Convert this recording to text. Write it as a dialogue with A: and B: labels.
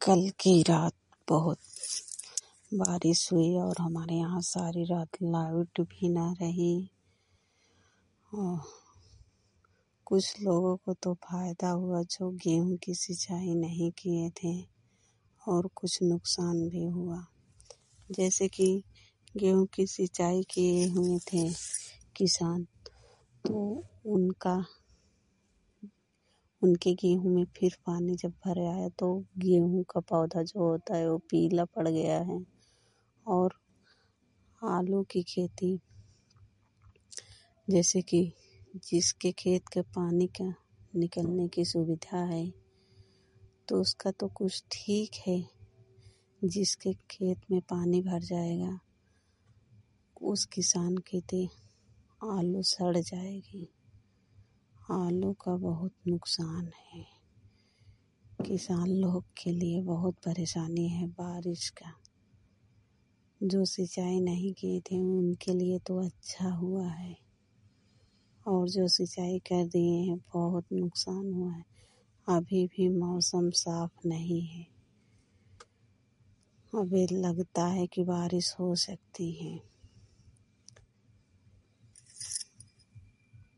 A: कल की रात बहुत बारिश हुई और हमारे यहाँ सारी रात लाइट भी ना रही। और कुछ लोगों को तो फायदा हुआ जो गेहूं की सिंचाई नहीं किए थे, और कुछ नुकसान भी हुआ। जैसे कि गेहूं की सिंचाई किए हुए थे किसान, तो उनके गेहूं में फिर पानी जब भर आया तो गेहूं का पौधा जो होता है वो पीला पड़ गया है। और आलू की खेती, जैसे कि जिसके खेत के पानी का निकलने की सुविधा है तो उसका तो कुछ ठीक है, जिसके खेत में पानी भर जाएगा उस किसान की तो आलू सड़ जाएगी। आलू का बहुत नुकसान है। किसान लोग के लिए बहुत परेशानी है बारिश का। जो सिंचाई नहीं किए थे उनके लिए तो अच्छा हुआ है, और जो सिंचाई कर दिए हैं बहुत नुकसान हुआ है। अभी भी मौसम साफ नहीं है, अभी लगता है कि बारिश हो सकती है।